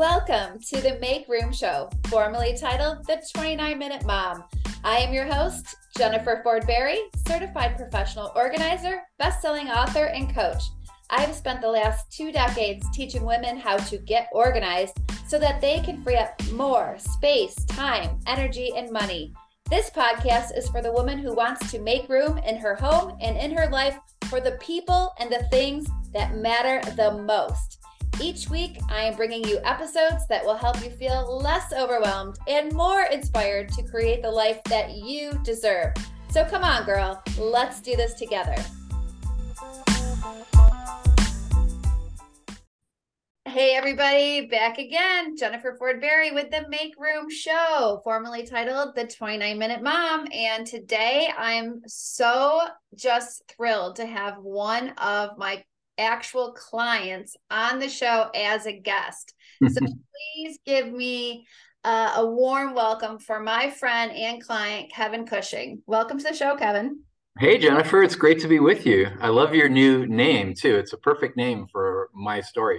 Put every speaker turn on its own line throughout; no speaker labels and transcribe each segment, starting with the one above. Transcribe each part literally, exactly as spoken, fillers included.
Welcome to the Make Room Show, formerly titled The twenty-nine minute Mom. I am your host, Jennifer Ford-Berry, certified professional organizer, best-selling author, and coach. I have spent the last two decades teaching women how to get organized so that they can free up more space, time, energy, and money. This podcast is for the woman who wants to make room in her home and in her life for the people and the things that matter the most. Each week, I am bringing you episodes that will help you feel less overwhelmed and more inspired to create the life that you deserve. So come on, girl, let's do this together. Hey everybody, back again. Jennifer Ford-Berry with the Make Room Show, formerly titled The twenty-nine minute Mom. And today I'm so just thrilled to have one of my actual clients on the show as a guest. So please give me uh, a warm welcome for my friend and client, Kevin Cushing. Welcome to the show, Kevin.
Hey, Jennifer. It's great to be with you. I love your new name, too. It's a perfect name for my story.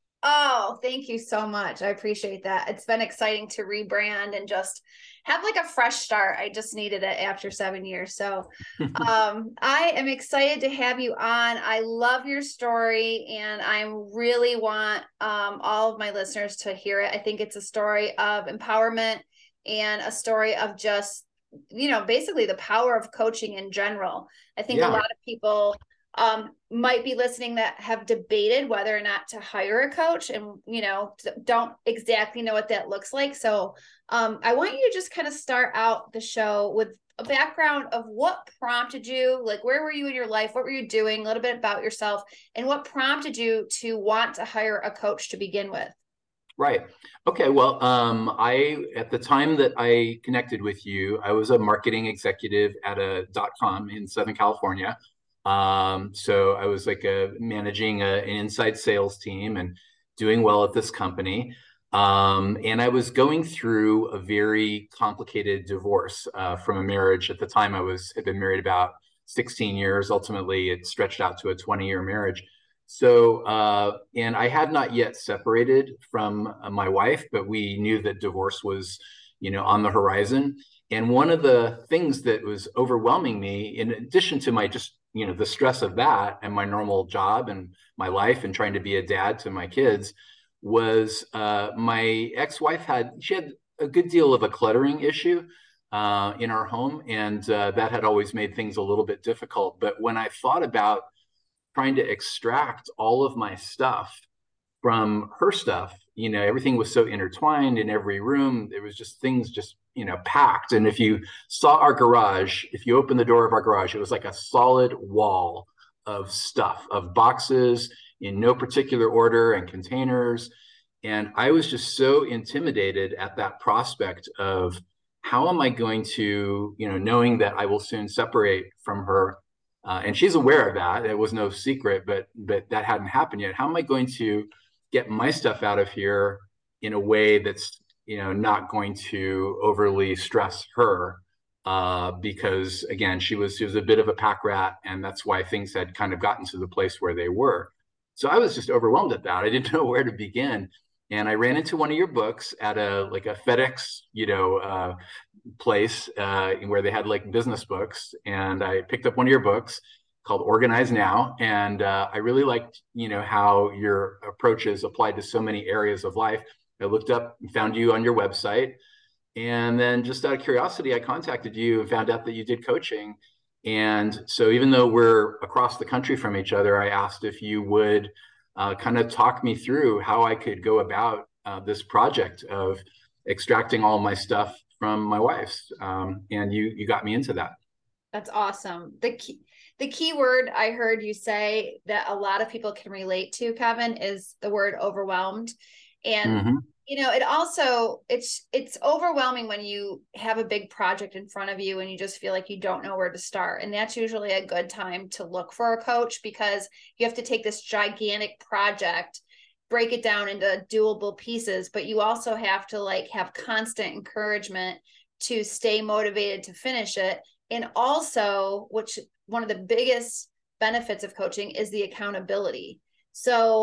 Oh, thank you so much. I appreciate that. It's been exciting to rebrand and just have like a fresh start. I just needed it after seven years. So um, I am excited to have you on. I love your story and I really want um, all of my listeners to hear it. I think it's a story of empowerment and a story of just, you know, basically the power of coaching in general. I think yeah. a lot of people um, might be listening that have debated whether or not to hire a coach and, you know, don't exactly know what that looks like. So um, I want you to just kind of start out the show with a background of what prompted you, like, where were you in your life? What were you doing? A little bit about yourself and what prompted you to want to hire a coach to begin with.
Right. Okay. Well, um, I, at the time that I connected with you, I was a marketing executive at a dot-com in Southern California. Um, so I was like a managing a, an inside sales team and doing well at this company. Um, and I was going through a very complicated divorce uh, from a marriage. At the time I was had been married about sixteen years. Ultimately, it stretched out to a twenty year marriage. So, uh, and I had not yet separated from uh, my wife, but we knew that divorce was, you know, on the horizon. And one of the things that was overwhelming me, in addition to my just you know, the stress of that and my normal job and my life and trying to be a dad to my kids was uh, my ex-wife had, she had a good deal of a cluttering issue uh, in our home. And uh, that had always made things a little bit difficult. But when I thought about trying to extract all of my stuff from her stuff, you know, everything was so intertwined in every room. There was just things just, you know, packed. And if you saw our garage, if you opened the door of our garage, it was like a solid wall of stuff, of boxes in no particular order and containers. And I was just so intimidated at that prospect of how am I going to, you know, knowing that I will soon separate from her. Uh, and she's aware of that. It was no secret, but but that hadn't happened yet. How am I going to get my stuff out of here in a way that's, you know, not going to overly stress her, uh, because again, she was, she was a bit of a pack rat, and that's why things had kind of gotten to the place where they were. So I was just overwhelmed at that. I didn't know where to begin. And I ran into one of your books at a, like a FedEx, you know, uh, place uh, where they had like business books. And I picked up one of your books called Organize Now. And uh, I really liked, you know, how your approaches applied to so many areas of life. I looked up and found you on your website. And then just out of curiosity, I contacted you and found out that you did coaching. And so even though we're across the country from each other, I asked if you would uh, kind of talk me through how I could go about uh, this project of extracting all my stuff from my wife's. Um, and you you got me into that.
That's awesome. The key, the key word I heard you say that a lot of people can relate to, Kevin, is the word overwhelmed. And, mm-hmm. you know, it also, it's, it's overwhelming when you have a big project in front of you and you just feel like you don't know where to start. And that's usually a good time to look for a coach, because you have to take this gigantic project, break it down into doable pieces, but you also have to like have constant encouragement to stay motivated to finish it. And also, which one of the biggest benefits of coaching is the accountability. So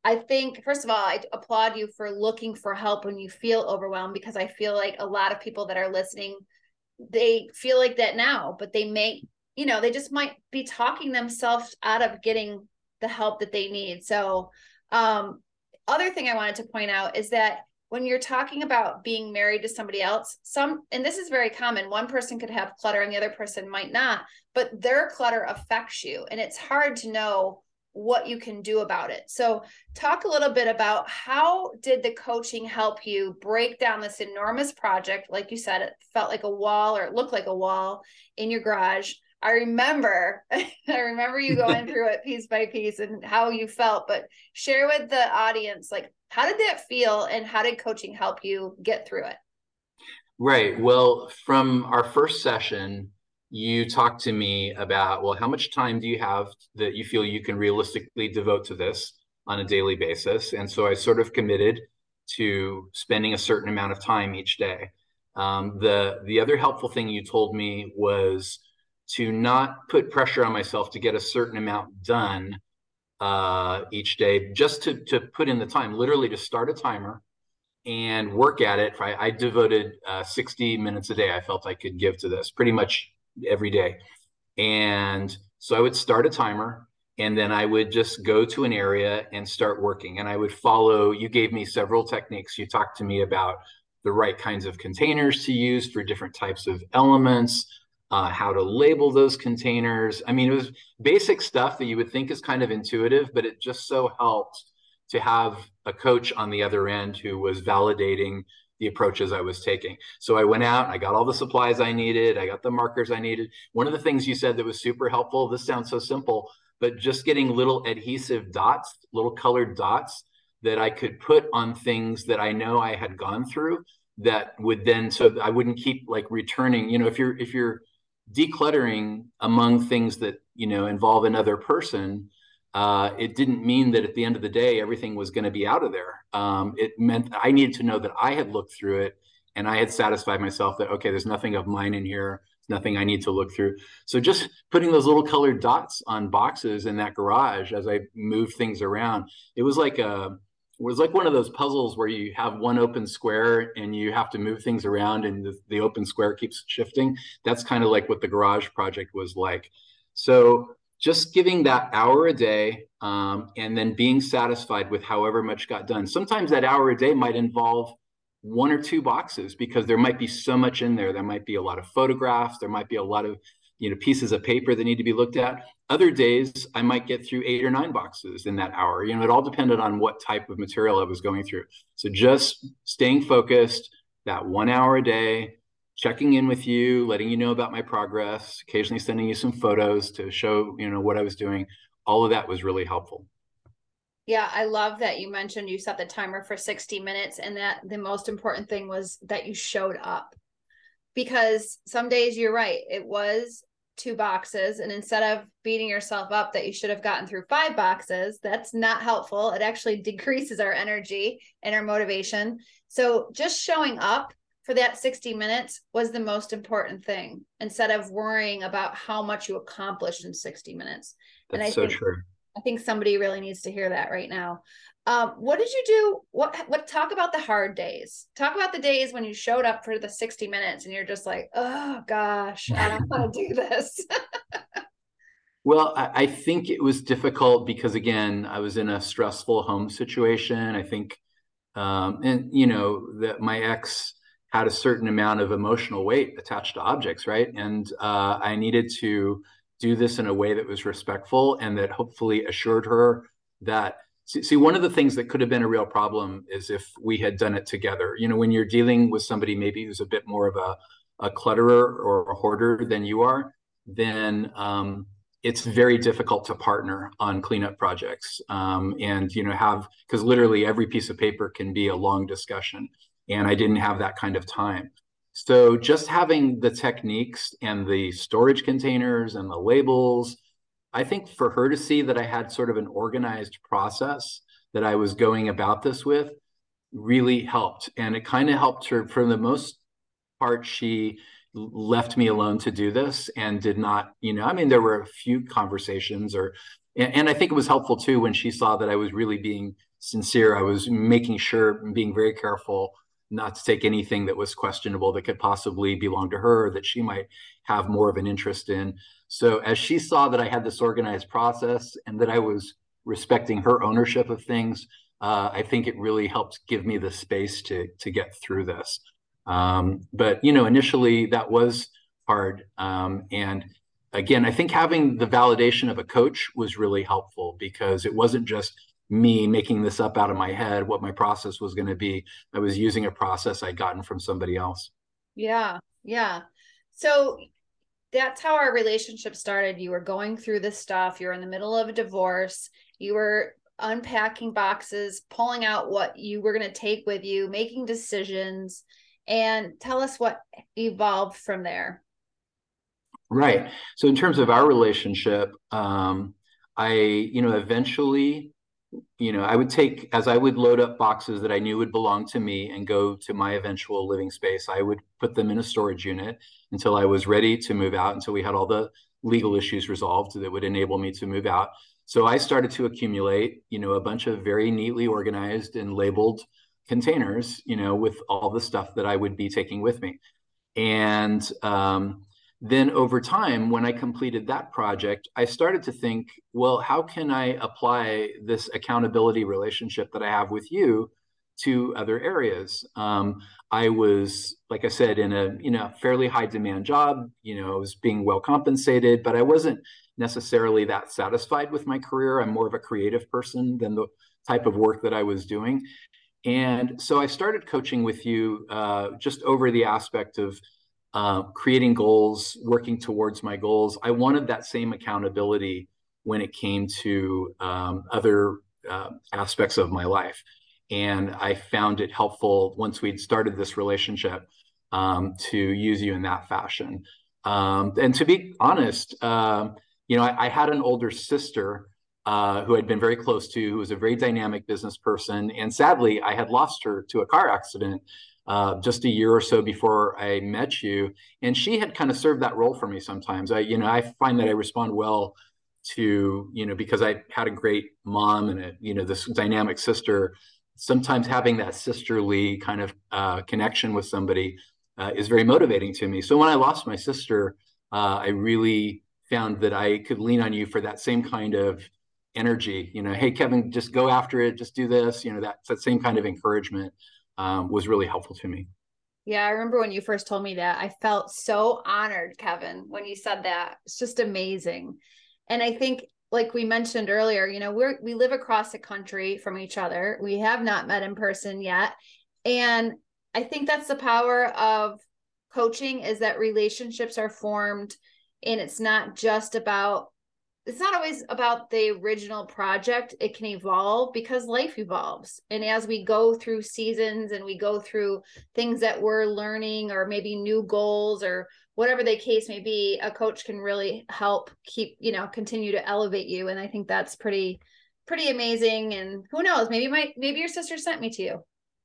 I think, first of all, I applaud you for looking for help when you feel overwhelmed, because I feel like a lot of people that are listening, they feel like that now, but they may, you know, they just might be talking themselves out of getting the help that they need. So, um, other thing I wanted to point out is that when you're talking about being married to somebody else, some, and this is very common, one person could have clutter and the other person might not, but their clutter affects you. And it's hard to know what you can do about it. So talk a little bit about, how did the coaching help you break down this enormous project? Like you said, it felt like a wall, or it looked like a wall in your garage. I remember, I remember you going through it piece by piece and how you felt, but share with the audience, like, how did that feel and how did coaching help you get through it?
Right. Well, from our first session, you talked to me about, well, how much time do you have that you feel you can realistically devote to this on a daily basis? And so I sort of committed to spending a certain amount of time each day. Um, the, the other helpful thing you told me was to not put pressure on myself to get a certain amount done uh, each day, just to, to put in the time, literally to start a timer and work at it. I, I devoted uh, sixty minutes a day I felt I could give to this pretty much every day. And so I would start a timer, and then I would just go to an area and start working. And I would follow, you gave me several techniques. You talked to me about the right kinds of containers to use for different types of elements, uh, how to label those containers. I mean, it was basic stuff that you would think is kind of intuitive, but it just so helped to have a coach on the other end who was validating the approaches I was taking. So I went out, I got all the supplies I needed, I got the markers I needed. One of the things you said that was super helpful, this sounds so simple, but just getting little adhesive dots, little colored dots that I could put on things that I know I had gone through, that would then, so I wouldn't keep like returning, you know, if you're, if you're decluttering among things that, you know, involve another person, Uh, it didn't mean that at the end of the day, everything was going to be out of there. Um, it meant I needed to know that I had looked through it and I had satisfied myself that, okay, there's nothing of mine in here. There's nothing I need to look through. So just putting those little colored dots on boxes in that garage as I moved things around, it was like a, it was like one of those puzzles where you have one open square and you have to move things around and the, the open square keeps shifting. That's kind of like what the garage project was like. So just giving that hour a day, um, and then being satisfied with however much got done. Sometimes that hour a day might involve one or two boxes because there might be so much in there. There might be a lot of photographs. There might be a lot of, you know, pieces of paper that need to be looked at. Other days, I might get through eight or nine boxes in that hour. You know, it all depended on what type of material I was going through. So just staying focused, that one hour a day, checking in with you, letting you know about my progress, occasionally sending you some photos to show, you know, what I was doing. All of that was really helpful.
Yeah, I love that you mentioned you set the timer for sixty minutes and that the most important thing was that you showed up. Because some days you're right, it was two boxes, and instead of beating yourself up that you should have gotten through five boxes, that's not helpful. It actually decreases our energy and our motivation. So just showing up for that sixty minutes was the most important thing, instead of worrying about how much you accomplished in sixty minutes.
That's
and I
so
think,
true.
I think somebody really needs to hear that right now. Um, what did you do? What, what, talk about the hard days. Talk about the days when you showed up for the sixty minutes and you're just like, oh gosh, I don't want to do this.
Well, I, I think it was difficult because, again, I was in a stressful home situation. I think, um, and you know, that my ex had a certain amount of emotional weight attached to objects, right? And uh, I needed to do this in a way that was respectful and that hopefully assured her that, see, see, one of the things that could have been a real problem is if we had done it together. You know, when you're dealing with somebody maybe who's a bit more of a, a clutterer or a hoarder than you are, then um, it's very difficult to partner on cleanup projects um, and, you know, have, because literally every piece of paper can be a long discussion. And I didn't have that kind of time. So just having the techniques and the storage containers and the labels, I think for her to see that I had sort of an organized process that I was going about this with really helped. And it kind of helped her. For the most part, she left me alone to do this and did not, you know, I mean, there were a few conversations or And, and I think it was helpful too when she saw that I was really being sincere. I was making sure and being very careful not to take anything that was questionable that could possibly belong to her, that she might have more of an interest in. So as she saw that I had this organized process and that I was respecting her ownership of things, uh, I think it really helped give me the space to to get through this. Um, but you know, initially that was hard, um, and again, I think having the validation of a coach was really helpful because it wasn't just me making this up out of my head, what my process was going to be. I was using a process I'd gotten from somebody else.
Yeah. Yeah. So that's how our relationship started. You were going through this stuff. You were in the middle of a divorce. You were unpacking boxes, pulling out what you were going to take with you, making decisions, and tell us what evolved from there.
Right. So in terms of our relationship, um, I, you know, eventually, you know, I would take, as I would load up boxes that I knew would belong to me and go to my eventual living space, I would put them in a storage unit until I was ready to move out, until we had all the legal issues resolved that would enable me to move out. So I started to accumulate, you know, a bunch of very neatly organized and labeled containers, you know, with all the stuff that I would be taking with me. And um, then over time, when I completed that project, I started to think, well, how can I apply this accountability relationship that I have with you to other areas? Um, I was, like I said, in a you know fairly high demand job. You know, I was being well compensated, but I wasn't necessarily that satisfied with my career. I'm more of a creative person than the type of work that I was doing. And so I started coaching with you uh, just over the aspect of uh, creating goals, working towards my goals. I wanted that same accountability when it came to um, other uh, aspects of my life. And I found it helpful once we'd started this relationship um, to use you in that fashion. Um, and to be honest, um, you know, I, I had an older sister uh, who I'd been very close to, who was a very dynamic business person. And sadly, I had lost her to a car accident uh, just a year or so before I met you. And she had kind of served that role for me sometimes. I, you know, I find that I respond well to, you know, because I had a great mom and a, you know, this dynamic sister. Sometimes having that sisterly kind of uh, connection with somebody uh, is very motivating to me. So when I lost my sister, uh, I really found that I could lean on you for that same kind of energy. You know, hey, Kevin, just go after it. Just do this. You know, that, that same kind of encouragement um, was really helpful to me.
Yeah, I remember when you first told me that, I felt so honored, Kevin, when you said that. It's just amazing. And I think, like we mentioned earlier, you know, we're, we live across the country from each other. We have not met in person yet. And I think that's the power of coaching, is that relationships are formed, and it's not just about, it's not always about the original project. It can evolve because life evolves. And as we go through seasons and we go through things that we're learning, or maybe new goals or whatever the case may be, a coach can really help keep, you know, continue to elevate you. And I think that's pretty, pretty amazing. And who knows, maybe my, maybe your sister sent me to you.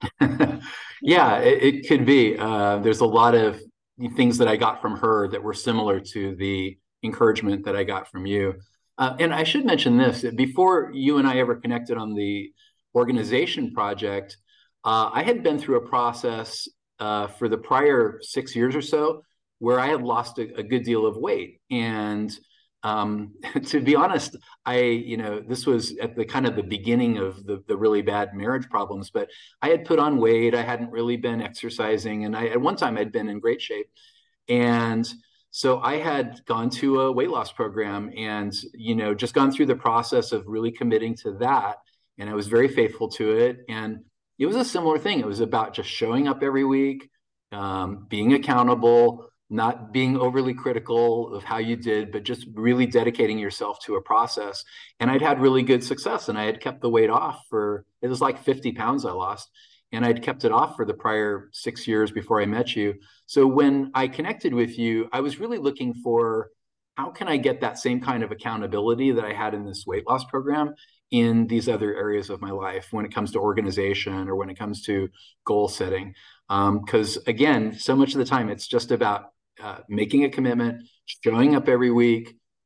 Yeah, it, it could be. Uh, there's a lot of things that I got from her that were similar to the encouragement that I got from you. Uh, and I should mention this, before you and I ever connected on the organization project, uh, I had been through a process uh, for the prior six years or so where I had lost a, a good deal of weight. And um, to be honest, I, you know, this was at the kind of the beginning of the, the really bad marriage problems, but I had put on weight. I hadn't really been exercising. And I, at one time I'd been in great shape. And so I had gone to a weight loss program and, you know, just gone through the process of really committing to that. And I was very faithful to it. And it was a similar thing. It was about just showing up every week, um, being accountable, not being overly critical of how you did, but just really dedicating yourself to a process. And I'd had really good success, and I had kept the weight off for, it was like fifty pounds I lost. And I'd kept it off for the prior six years before I met you. So when I connected with you, I was really looking for, how can I get that same kind of accountability that I had in this weight loss program in these other areas of my life when it comes to organization or when it comes to goal setting? Because um, again, so much of the time, it's just about uh, making a commitment, showing up every week,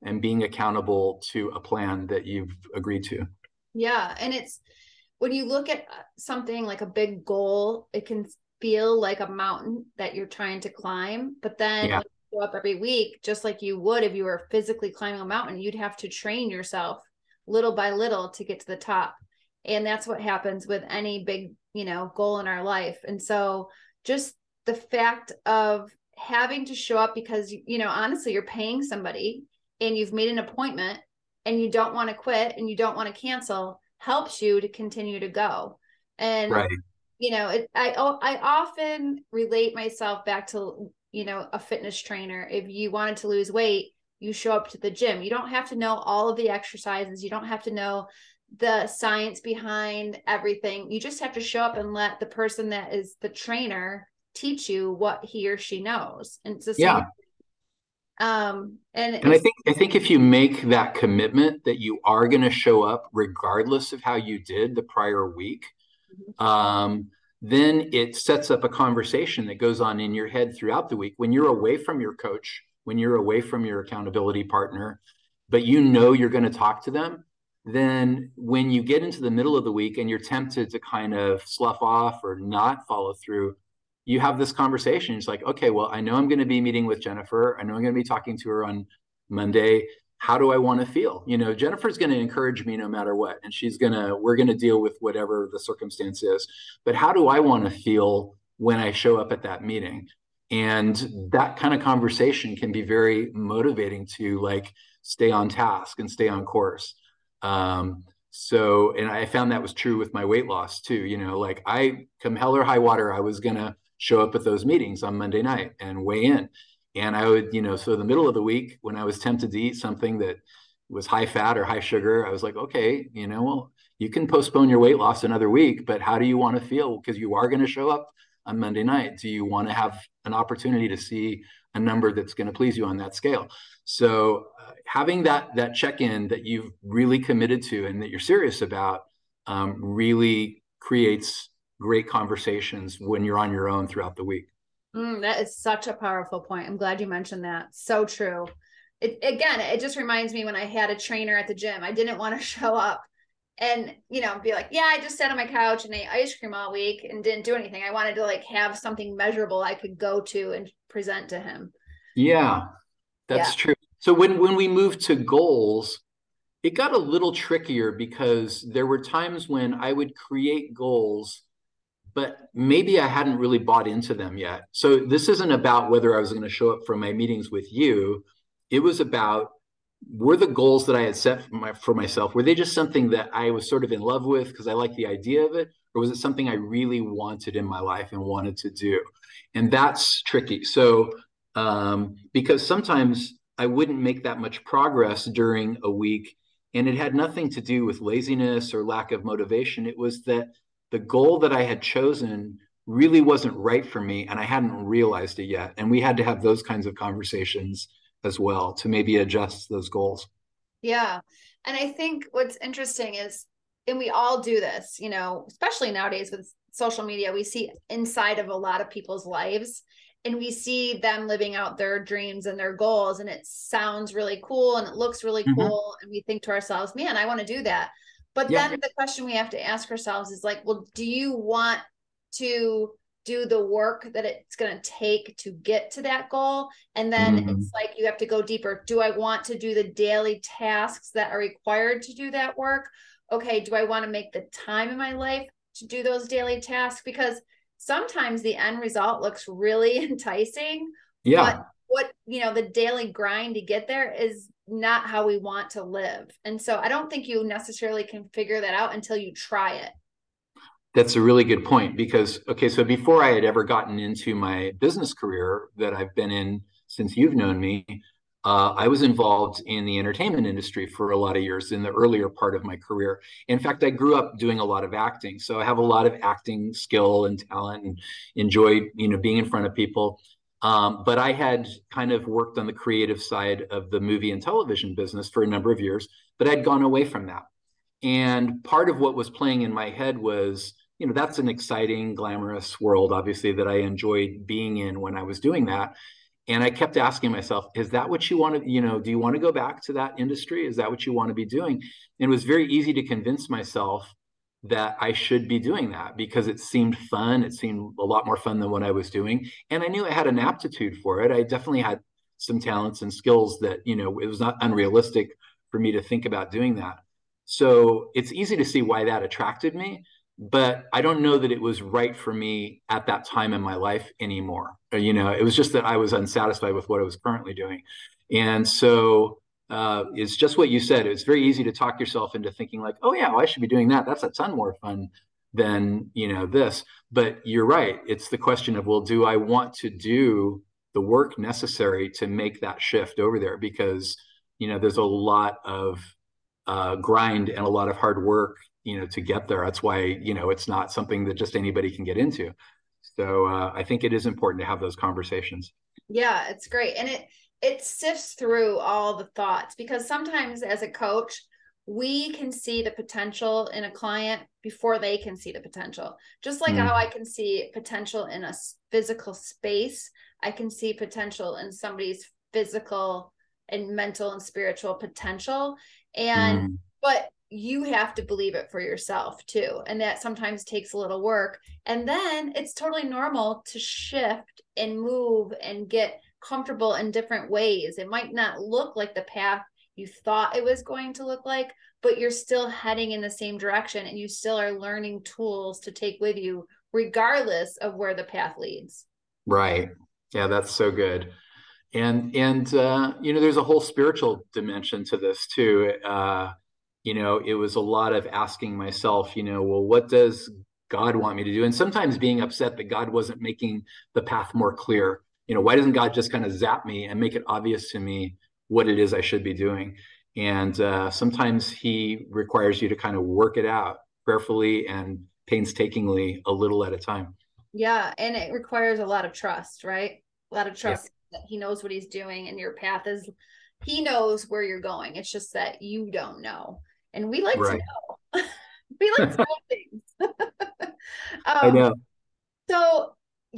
and being accountable to a plan that you've agreed to.
Yeah. And it's, when you look at something like a big goal, it can feel like a mountain that you're trying to climb. But then
Yeah.
when you go up every week, just like you would if you were physically climbing a mountain, you'd have to train yourself little by little to get to the top. And that's what happens with any big, you know, goal in our life. And so just the fact of having to show up because, you know, honestly, you're paying somebody and you've made an appointment and you don't want to quit and you don't want to cancel, helps you to continue to go. And,
Right.
you know, it, I, I often relate myself back to, you know, a fitness trainer. If you wanted to lose weight, you show up to the gym. You don't have to know all of the exercises. You don't have to know the science behind everything. You just have to show up and let the person that is the trainer teach you what he or she knows. And it's the same.
Yeah.
Um, and,
and I think I think if you make that commitment that you are going to show up regardless of how you did the prior week, mm-hmm. um, then it sets up a conversation that goes on in your head throughout the week when you're away from your coach, when you're away from your accountability partner, but you know you're going to talk to them. Then when you get into the middle of the week and you're tempted to kind of slough off or not follow through, you have this conversation. It's like, okay, well, I know I'm going to be meeting with Jennifer. I know I'm going to be talking to her on Monday. How do I want to feel? You know, Jennifer's going to encourage me no matter what. And she's going to, we're going to deal with whatever the circumstance is. But how do I want to feel when I show up at that meeting? And that kind of conversation can be very motivating to like stay on task and stay on course. Um, so, and I found that was true with my weight loss too. You know, like I, come hell or high water, I was going to show up at those meetings on Monday night and weigh in. And I would, you know, so the middle of the week when I was tempted to eat something that was high fat or high sugar, I was like, okay, you know, well, you can postpone your weight loss another week, but how do you want to feel? Because you are going to show up on Monday night. Do you want to have an opportunity to see a number that's going to please you on that scale? So uh, having that that check-in that you've really committed to and that you're serious about um, really creates great conversations when you're on your own throughout the week.
Mm, that is such a powerful point. I'm glad you mentioned that. So true. It, again, it just reminds me when I had a trainer at the gym, I didn't want to show up and, you know, be like, yeah, I just sat on my couch and ate ice cream all week and didn't do anything. I wanted to like have something measurable I could go to and present to him.
Yeah, that's yeah. true. So when, when we moved to goals, it got a little trickier because there were times when I would create goals, but maybe I hadn't really bought into them yet. So this isn't about whether I was going to show up for my meetings with you. It was about, were the goals that I had set for, my, for myself, were they just something that I was sort of in love with because I liked the idea of it? Or was it something I really wanted in my life and wanted to do? And that's tricky. So um, because sometimes I wouldn't make that much progress during a week, and it had nothing to do with laziness or lack of motivation. It was that the goal that I had chosen really wasn't right for me, and I hadn't realized it yet. And we had to have those kinds of conversations as well to maybe adjust those goals.
Yeah. And I think what's interesting is, and we all do this, you know, especially nowadays with social media, we see inside of a lot of people's lives and we see them living out their dreams and their goals. And it sounds really cool and it looks really mm-hmm. cool. And we think to ourselves, man, I want to do that. But yeah. then the question we have to ask ourselves is like, well, do you want to do the work that it's going to take to get to that goal? And then mm-hmm. it's like, you have to go deeper. Do I want to do the daily tasks that are required to do that work? Okay. Do I want to make the time in my life to do those daily tasks? Because sometimes the end result looks really enticing.
Yeah.
But what, you know, the daily grind to get there is not how we want to live. And so I don't think you necessarily can figure that out until you try it.
That's a really good point because, okay, so before I had ever gotten into my business career that I've been in since you've known me, uh, I was involved in the entertainment industry for a lot of years in the earlier part of my career. In fact, I grew up doing a lot of acting. So I have a lot of acting skill and talent and enjoy, you know, being in front of people. Um, but I had kind of worked on the creative side of the movie and television business for a number of years, but I'd gone away from that. And part of what was playing in my head was, you know, that's an exciting, glamorous world, obviously, that I enjoyed being in when I was doing that. And I kept asking myself, is that what you want to, you know, do you want to go back to that industry? Is that what you want to be doing? And it was very easy to convince myself that I should be doing that because it seemed fun. It seemed a lot more fun than what I was doing. And I knew I had an aptitude for it. I definitely had some talents and skills that, you know, it was not unrealistic for me to think about doing that. So it's easy to see why that attracted me, but I don't know that it was right for me at that time in my life anymore. You know, it was just that I was unsatisfied with what I was currently doing. And so uh, it's just what you said. It's very easy to talk yourself into thinking like, oh yeah, well, I should be doing that. That's a ton more fun than, you know, this. But you're right. It's the question of, well, do I want to do the work necessary to make that shift over there? Because, you know, there's a lot of uh, grind and a lot of hard work, you know, to get there. That's why, you know, it's not something that just anybody can get into. So uh, I think it is important to have those conversations.
Yeah, it's great. And it, it sifts through all the thoughts, because sometimes as a coach, we can see the potential in a client before they can see the potential. Just like mm. how I can see potential in a physical space, I can see potential in somebody's physical and mental and spiritual potential. And, mm. but you have to believe it for yourself too. And that sometimes takes a little work. And then it's totally normal to shift and move and get comfortable in different ways. It might not look like the path you thought it was going to look like, but you're still heading in the same direction, and you still are learning tools to take with you regardless of where the path leads.
Right. Yeah, that's so good. And, and, uh, you know, there's a whole spiritual dimension to this too. Uh, you know, it was a lot of asking myself, you know, well, what does God want me to do? And sometimes being upset that God wasn't making the path more clear. You know, why doesn't God just kind of zap me and make it obvious to me what it is I should be doing? And uh, sometimes he requires you to kind of work it out prayerfully and painstakingly, a little at a time.
Yeah. And it requires a lot of trust, right? A lot of trust yeah. that he knows what he's doing, and your path is, he knows where you're going. It's just that you don't know. And we like right. to know. We like to know things. um,
I know.
So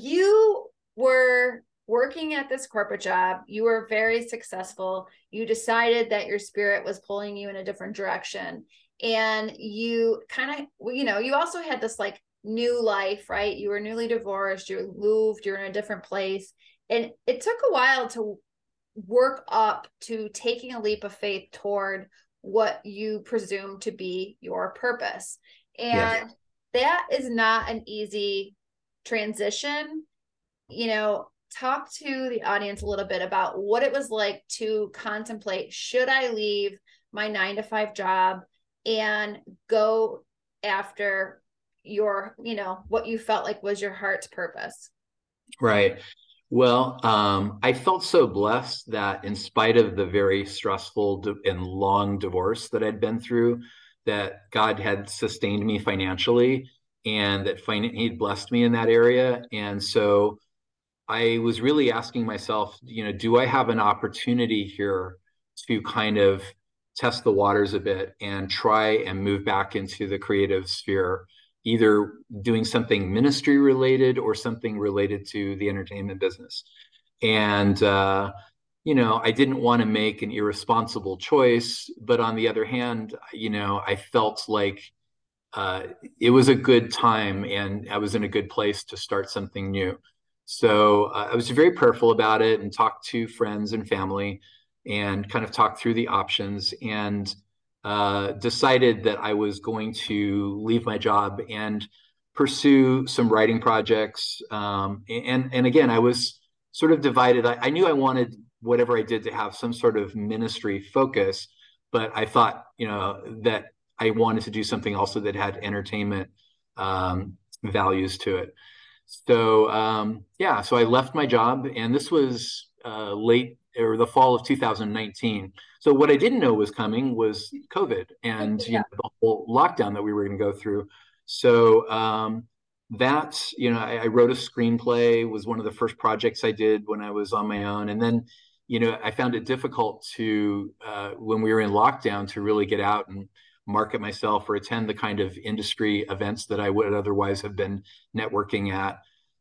you were working at this corporate job. You were very successful. You decided that your spirit was pulling you in a different direction. And you kind of, you know, you also had this like new life, right? You were newly divorced, you moved, you're in a different place. And it took a while to work up to taking a leap of faith toward what you presume to be your purpose. And yeah. that is not an easy transition. You know, talk to the audience a little bit about what it was like to contemplate, should I leave my nine to five job and go after your, you know, what you felt like was your heart's purpose?
Right. Well, um, I felt so blessed that in spite of the very stressful and long divorce that I'd been through, that God had sustained me financially, and that He'd blessed me in that area. And so I was really asking myself, you know, do I have an opportunity here to kind of test the waters a bit and try and move back into the creative sphere, either doing something ministry related or something related to the entertainment business. And, uh, you know, I didn't want to make an irresponsible choice, but on the other hand, you know, I felt like uh, it was a good time and I was in a good place to start something new. So uh, I was very prayerful about it and talked to friends and family and kind of talked through the options, and uh, decided that I was going to leave my job and pursue some writing projects. Um, and, and again, I was sort of divided. I, I knew I wanted whatever I did to have some sort of ministry focus, but I thought, you know, that I wanted to do something also that had entertainment um, values to it. So um, yeah, so I left my job, and this was uh, late or the fall of two thousand nineteen. So what I didn't know was coming was COVID and yeah. you know, the whole lockdown that we were going to go through. So um, that, you know, I, I wrote a screenplay, was one of the first projects I did when I was on my own. And then, you know, I found it difficult to, uh, when we were in lockdown, to really get out and market myself or attend the kind of industry events that I would otherwise have been networking at.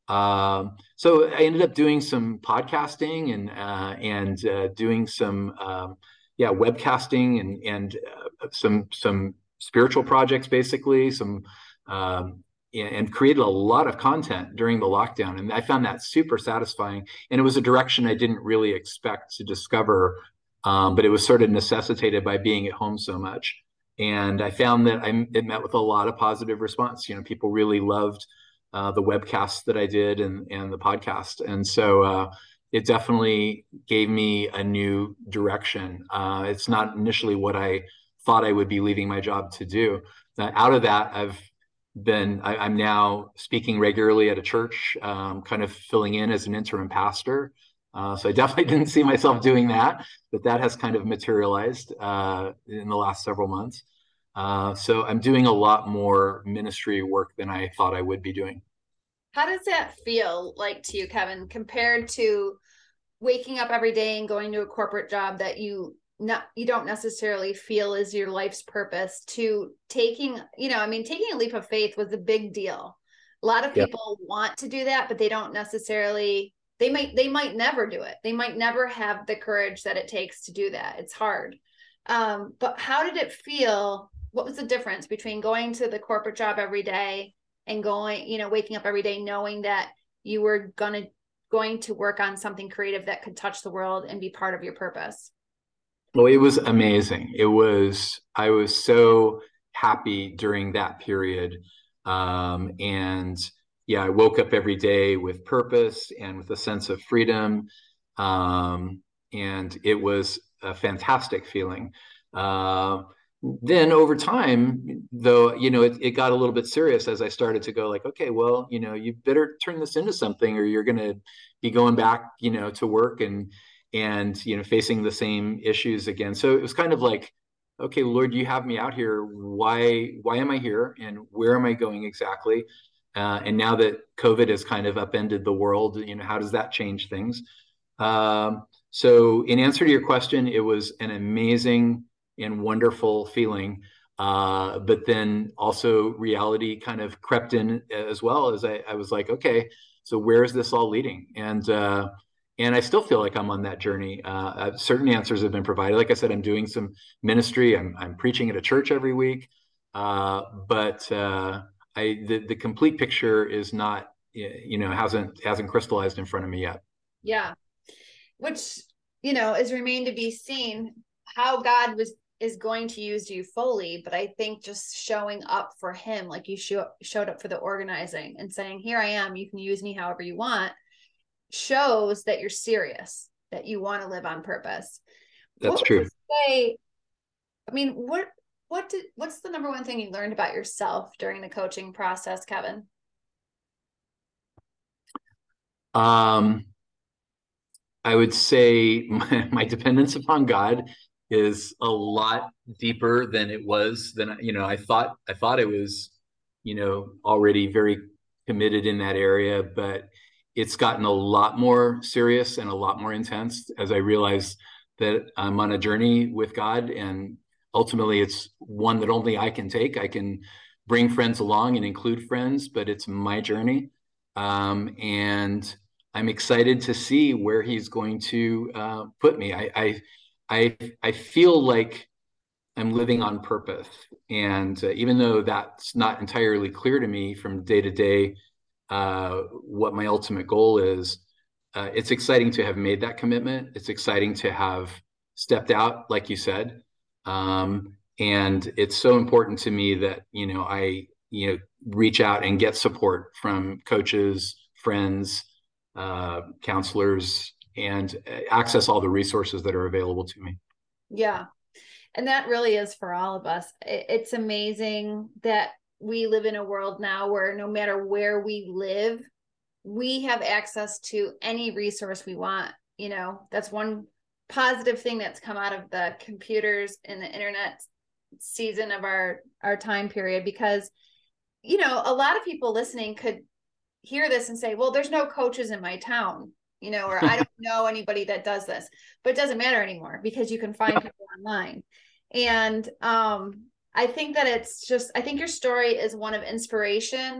Um, so I ended up doing some podcasting and uh, and uh, doing some um, yeah webcasting and and uh, some some spiritual projects, basically some um, and created a lot of content during the lockdown, and I found that super satisfying. And it was a direction I didn't really expect to discover, um, but it was sort of necessitated by being at home so much. And I found that I it met with a lot of positive response. You know, people really loved uh, the webcasts that I did and and the podcast, and so uh, it definitely gave me a new direction. Uh, it's not initially what I thought I would be leaving my job to do. Uh, out of that, I've been I, I'm now speaking regularly at a church, um, kind of filling in as an interim pastor. Uh, so I definitely didn't see myself doing that, but that has kind of materialized uh, in the last several months. Uh, so I'm doing a lot more ministry work than I thought I would be doing.
How does that feel like to you, Kevin, compared to waking up every day and going to a corporate job that you not you don't necessarily feel is your life's purpose, to taking, you know, I mean, taking a leap of faith was a big deal. A lot of
Yep.
people want to do that, but they don't necessarily, they might, they might never do it. They might never have the courage that it takes to do that. It's hard. Um, but how did it feel? What was the difference between going to the corporate job every day and going, you know, waking up every day knowing that you were gonna going to work on something creative that could touch the world and be part of your purpose?
Well, it was amazing. It was, I was so happy during that period. Um, and yeah, I woke up every day with purpose and with a sense of freedom. Um, and it was a fantastic feeling. Uh, then over time, though, you know, it, it got a little bit serious as I started to go like, okay, well, you know, you better turn this into something or you're going to be going back, you know, to work and and you know facing the same issues again. So it was kind of like, okay, Lord, you have me out here. Why why am I here, and where am I going exactly? Uh, and now that COVID has kind of upended the world, you know, how does that change things? Um, so in answer to your question, it was an amazing and wonderful feeling. Uh, but then also reality kind of crept in as well, as I, I was like, okay, so where is this all leading? And uh, and I still feel like I'm on that journey. Uh, certain answers have been provided. Like I said, I'm doing some ministry. I'm I'm preaching at a church every week, uh, but uh, I the the complete picture is not, you know, hasn't hasn't crystallized in front of me yet.
Yeah. Which, you know, is remained to be seen how God was is going to use you fully. But I think just showing up for him, like you show, showed up for the organizing and saying, here I am, you can use me however you want, shows that you're serious, that you want to live on purpose.
That's
What would
true.
you say? I mean, what what did what's the number one thing you learned about yourself during the coaching process, Kevin?
Um, I would say my, my dependence upon God is a lot deeper than it was than, you know, I thought I thought it was, you know, already very committed in that area, but it's gotten a lot more serious and a lot more intense as I realize that I'm on a journey with God, and ultimately it's one that only I can take. I can bring friends along and include friends, but it's my journey. Um, and I'm excited to see where he's going to uh, put me. I, I, I, I feel like I'm living on purpose, and uh, even though that's not entirely clear to me from day to day, uh, what my ultimate goal is, uh, it's exciting to have made that commitment. It's exciting to have stepped out, like you said, um, and it's so important to me that you know I you know reach out and get support from coaches, friends, uh, counselors, and access all the resources that are available to me.
Yeah. And that really is for all of us. It's amazing that we live in a world now where no matter where we live, we have access to any resource we want. You know, that's one positive thing that's come out of the computers and the internet season of our, our time period, because, you know, a lot of people listening could hear this and say, well, there's no coaches in my town, you know, or I don't know anybody that does this, but it doesn't matter anymore because you can find people online. And um, I think that it's just, I think your story is one of inspiration.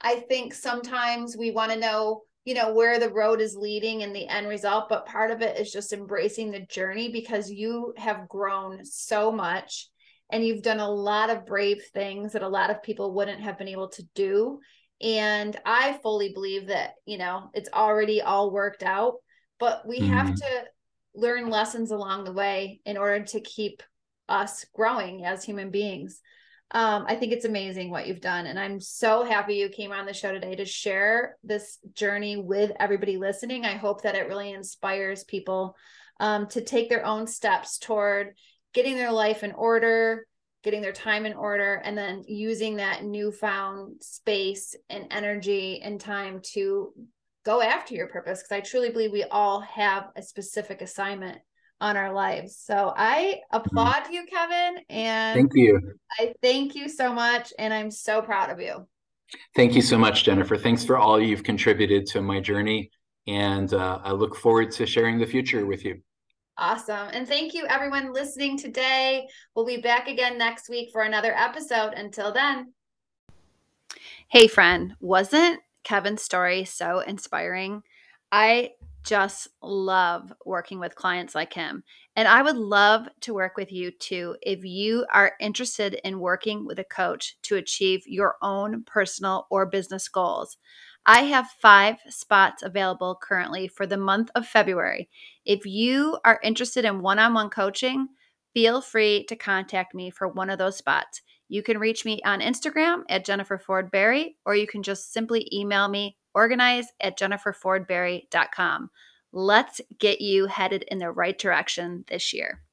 I think sometimes we want to know, you know, where the road is leading and the end result, but part of it is just embracing the journey, because you have grown so much and you've done a lot of brave things that a lot of people wouldn't have been able to do. And I fully believe that, you know, it's already all worked out, but we have
Mm.
to learn lessons along the way in order to keep us growing as human beings. Um, I think it's amazing what you've done. And I'm so happy you came on the show today to share this journey with everybody listening. I hope that it really inspires people um, to take their own steps toward getting their life in order, getting their time in order, and then using that newfound space and energy and time to go after your purpose. Because I truly believe we all have a specific assignment on our lives. So I
Mm.
applaud you, Kevin, and
Thank you.
I thank you so much. And I'm so proud of you.
Thank you so much, Jennifer. Thanks for all you've contributed to my journey. And uh, I look forward to sharing the future with you.
Awesome. And thank you, everyone listening today. We'll be back again next week for another episode. Until then. Hey, friend, wasn't Kevin's story so inspiring? I just love working with clients like him. And I would love to work with you too if you are interested in working with a coach to achieve your own personal or business goals. I have five spots available currently for the month of February. If you are interested in one-on-one coaching, feel free to contact me for one of those spots. You can reach me on Instagram at Jennifer Ford Berry, or you can just simply email me, organize at jennifer ford berry dot com. Let's get you headed in the right direction this year.